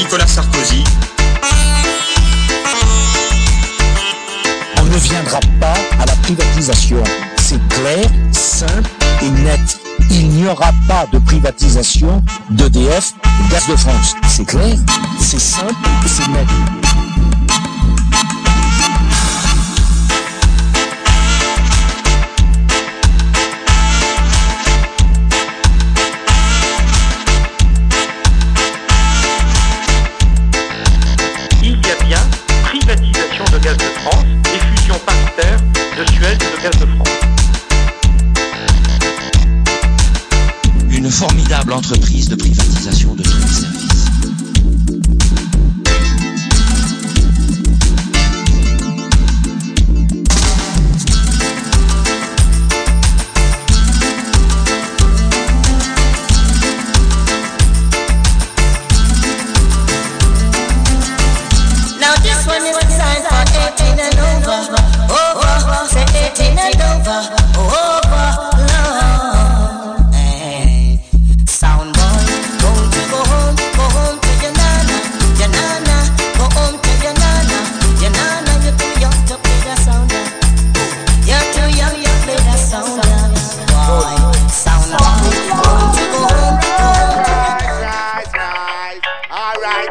Nicolas Sarkozy. On ne viendra pas à la privatisation. C'est clair, simple et net. Il n'y aura pas de privatisation d'EDF, Gaz de France. C'est clair, c'est simple et c'est net. Il y a bien privatisation de Gaz de France et fusion paritaire de Suez et de Gaz de France. Une formidable entreprise de privatisation de tous les services. Now this one is designed for 18 and over. Over, say 18 and over. Over, Lord. Hey. Sound boy, go home to your nana. Your nana, go home to your nana. Your nana, you're too young to play that sound. You're too young to play that sound. Boy, sound boy, go home. Alright.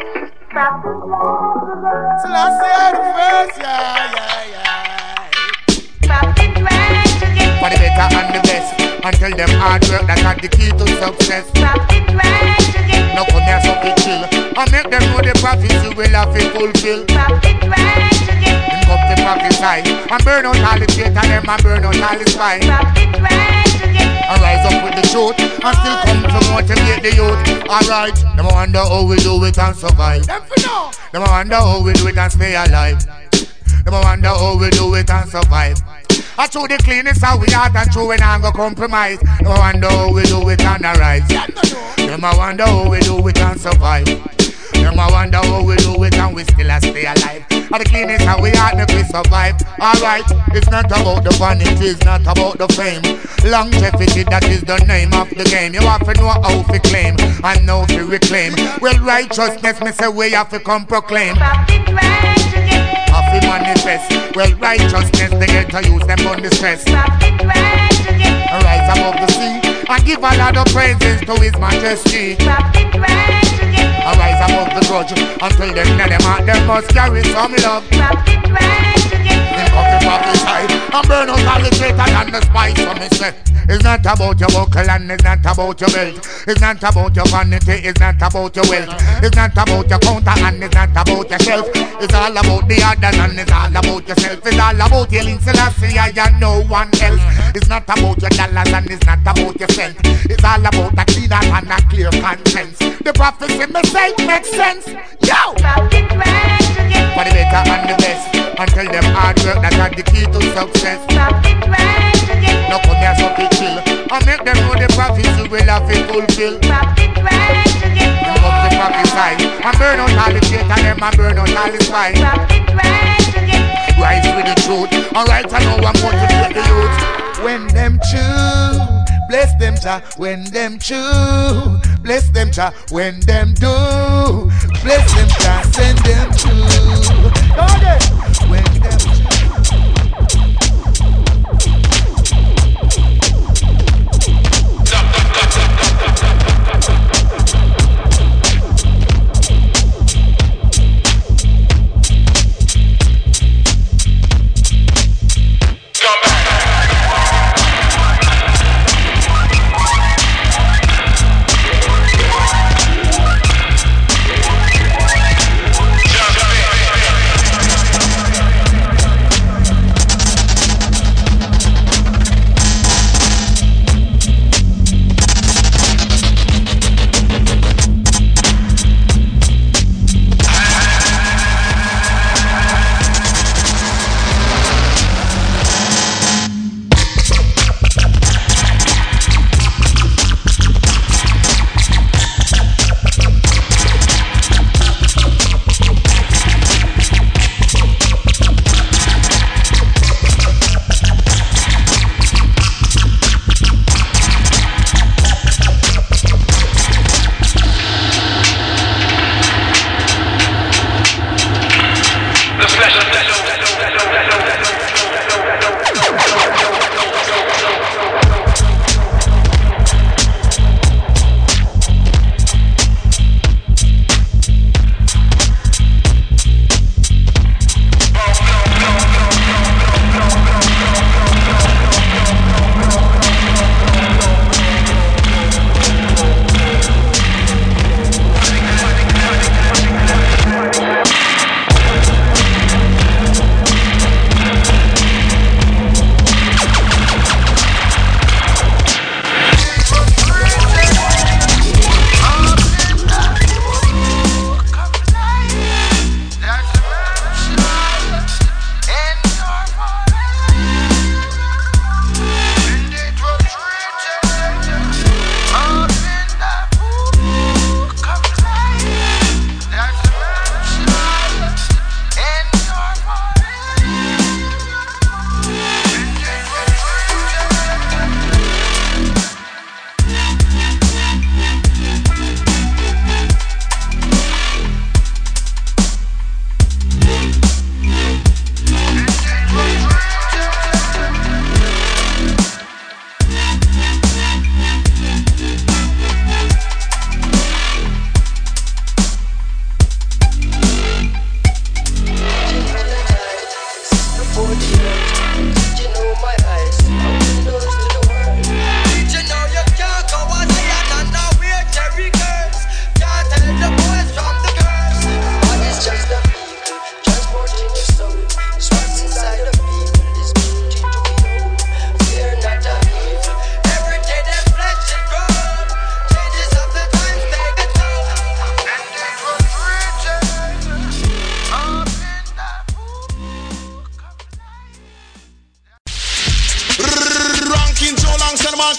So let's say the first, for the better and the best, and tell them hard work that are the key to success. No come here so to chill, and make them know the prophecy will have to fulfill. Then come to prophesy, and burn out all the traitor them, and burn out all the spy. And rise up with the truth, and still come to motivate the youth. Alright, them wonder how we do it and survive. Them wonder how we do it and stay alive. Them wonder how we do it and survive. I show the cleanest how we are and true when I go compromise. Them wonder how we do it and arise. Them wonder how we do it and survive. Them wonder how we do it and we still stay alive. And the cleanest how we are make we survive. Alright, it's not about the vanity, it's not about the fame. Longevity, that is the name of the game. You have to know how to claim and know to reclaim. Well, righteousness, me say we have to come proclaim. Have to manifest. Well, righteousness, they get to use them on the stress. And rise above the sea and give a lot of praises to His Majesty. And rise above the grudge until them let them out. Them must carry some love. Then come to prophesy and burn out all the traitor and the spice. So me say, it's not about your buckle and it's not about your belt. It's not about your vanity, it's not about your wealth. It's not about your counter and it's not about yourself. It's all about the others and it's all about yourself. It's all about your Link Selassie and no one else. It's not about your dollars and it's not about your cent. It's all about a clean heart and a clear conscience. The prophecy me say makes sense. Yo! For the better and the best, and tell them hard work that are the key to success. No come here so to chill, and make them know the prophecy will have to fulfill. Then come to prophesy, and burn out all the traitor them, and burn out all the spy. Rise with the truth, alright I know I'm motivate the youth. When them choose, bless them Jah. When them choose, bless them Jah. When them do, bless them Jah. Send them choose. When them choose.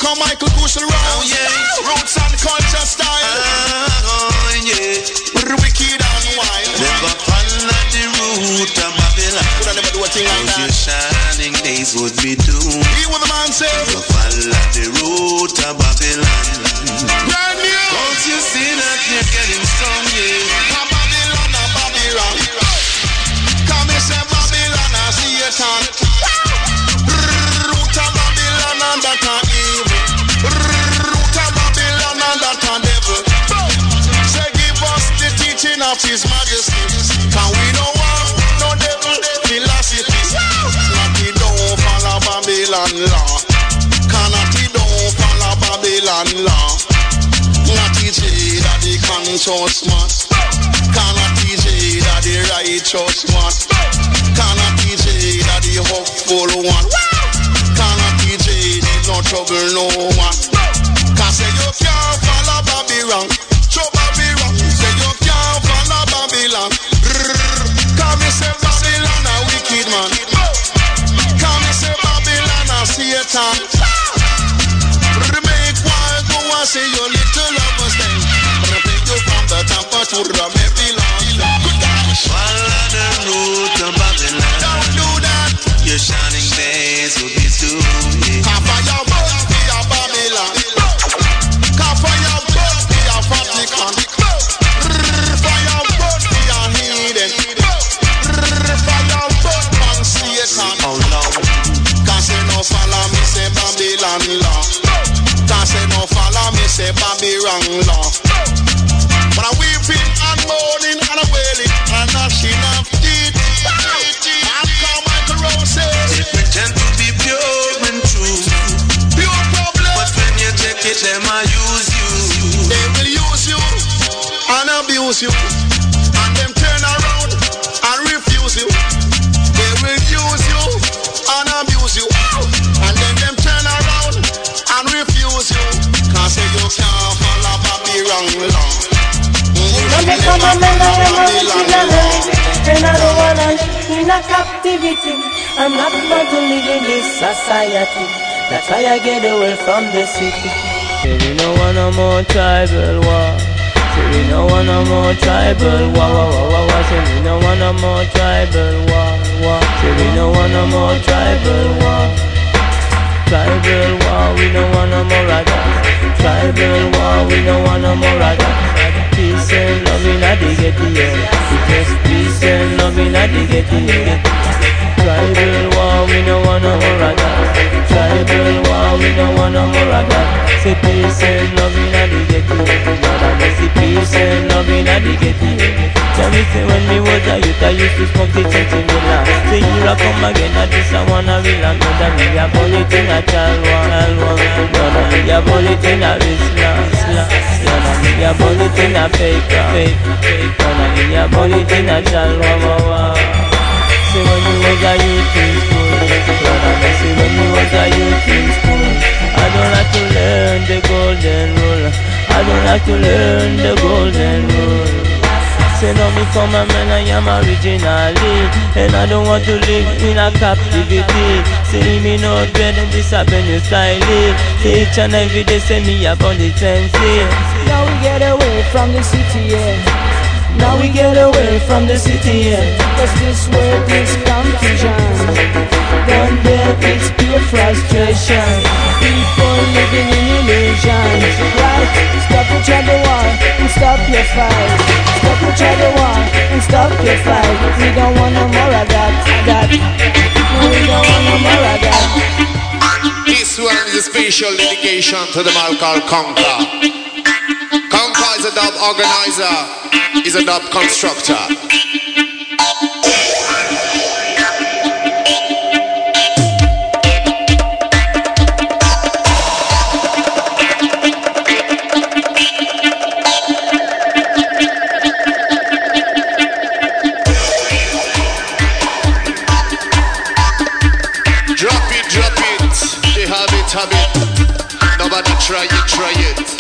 come Michael Kushel round. Oh yeah. Roots and culture style. Oh yeah. Wicked and wild. Never follow the route of Babylon. Could I never do a thing like that? Your shining days would be doomed. Hear what the man say. Never follow the route of Babylon. Brand new. Don't you see that you're getting strong, yeah? Babylon, Babylon. Come and say Babylon and Satan. Root of Babylon and that are evil. Root of Babylon and that are devil. Say give us the teaching of His Majesty. Can we know no devil philosophy? Not he don't follow Babylon law. Cannot he don't follow Babylon law. Not he say that the conscious man. Cannot he say that the righteous one. Cannot he say that the hopeful one. Cannot he say there's no trouble no one. Can say you can't follow Babylon. Show Babylon. Say you can't follow Babylon. Come and say Babylon a wicked man. Come and say Babylon a Satan. Make one go and say your little lovers then. Take you from the temple to the Babylon. Follow the route of Babylon. Don't do that. Your shining days will be soon, yeah. Come for your birth, be a Babylon. Come for your birth, be a Vatican. For your birth, be a heathen. For your birth, man, Satan. How long? Can't say no follow me, say Babylon law. Can't say no follow me, say Babylon law. But I'm weeping and mourning and I'm wailing and gnashing of teeth. And come Michael Rose They pretend to be pure and true. pure problem. But when you take it, them I use you. They will use you and abuse you. And them turn around and refuse you. They will use you and abuse you. And then them turn around and refuse you. Can't say you can't follow Babylon law. And I don't wanna live in a captivity. I'm not about to live in this society. That's why I get away from the city. Say we no want no more tribal war. Say we no want no more tribal war. Say we no want no more tribal war. Say we no want no more tribal war. Tribal war, we don't want no more of that. Tribal war, we don't want no more of that. Peace and love in a diggity, just peace and love in a diggity. Tribal war, we don't want no more of that. Tribal war, we don't want no more of that. Say peace and love in a diggity. Lord have mercy, peace and love in a diggity. Tell me say when me was a youth, I used to smoke the chinchilla. Say here I come again, I just I wanna real and know that me a bullet in a chalwa. Brother, me a bullet in a Islam. Brother, me a bullet in a fake. Brother, me a bullet in a chalwa. Say when you was a youth in school. Brother, me say when you was a youth in school. I don't have to learn the golden rule. I don't have to learn the golden rule. Say no, me from a man, I am originally. And I don't want to live in a captivity. Say me no dread and this a brand new style. Say each and every day say me about the fancy. Now we get away from the city, yeah. Now we get away from the city, yeah. Cause this world is confusion. One day it's pure frustration. People living in illusions. Right? Stop each other war and stop your fight. Stop each other war and stop your fight. We don't want no more of that. No, we don't want no more of that. This one is a special dedication to the man called Conquer. Conquer is a dub organizer, is a dub constructor. Have it. Nobody try it.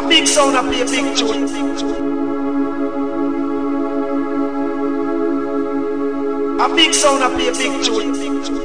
A big sound, I play a big tune. A big sound, I play a big tune.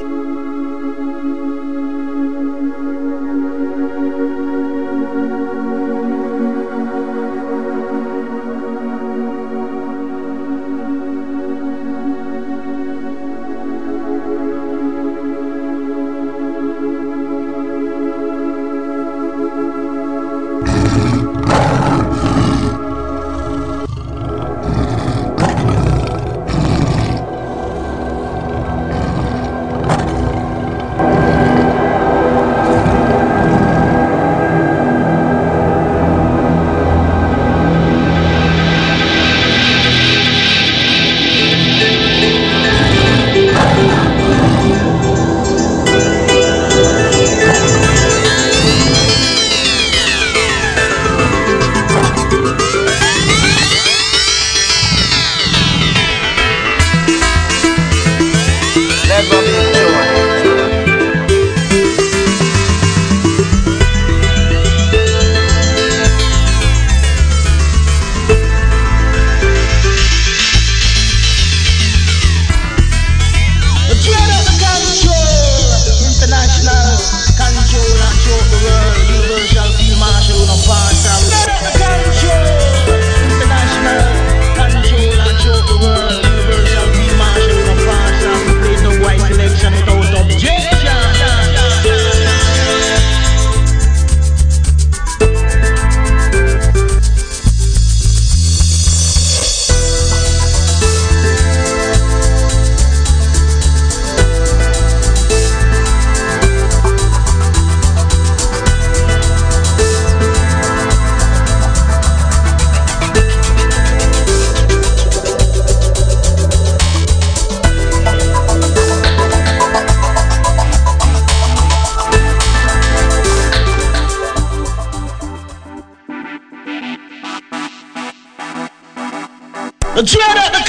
Dread at the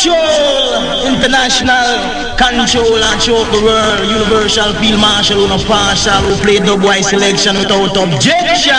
control, international control and choke the world. Universal field marshal, no partial, who play dubwise selection without objection.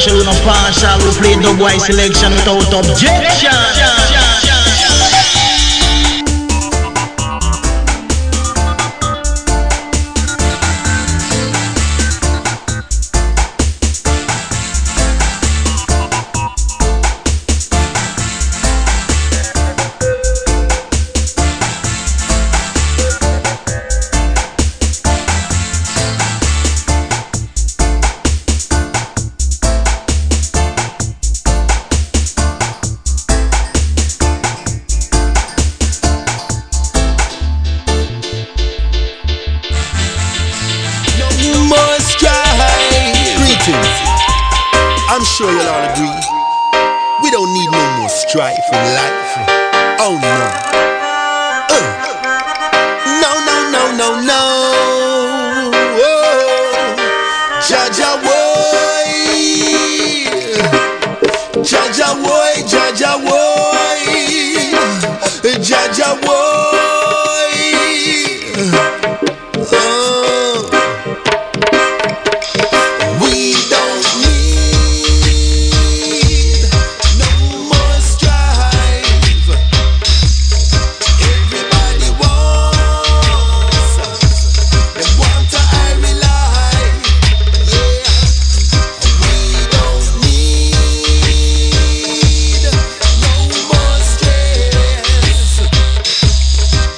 Marshall, no partial. We play Dubwise selection without objection. I'm sure you'll all agree, we don't need no more strife in life. Oh no. No, no, no, no, no. Oh. Jaja boy. Jaja boy, Jaja boy. Jaja boy. Oh. We don't need no more strife. Everybody wants, they want to hurry life. Yeah, we don't need no more stress.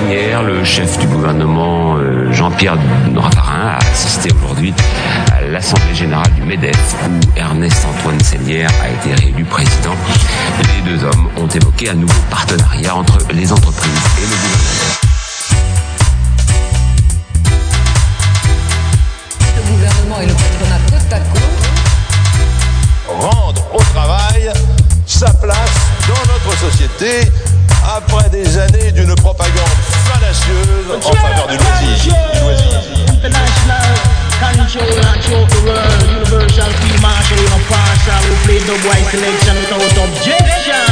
dernière, le chef du gouvernement Jean-Pierre Raffarin a assisté aujourd'hui à l'Assemblée générale du MEDEF où Ernest-Antoine Seignière a été réélu président. Les deux hommes ont évoqué un nouveau partenariat entre les entreprises et le gouvernement. Le gouvernement et le patronat côte à côte. Rendre au travail sa place dans notre société après des années d'une propagande fallacieuse en faveur du loisir. International control and show the world. Universal Field Marshal, you know, partial. We play the white selection without objection.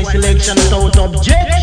selection without object.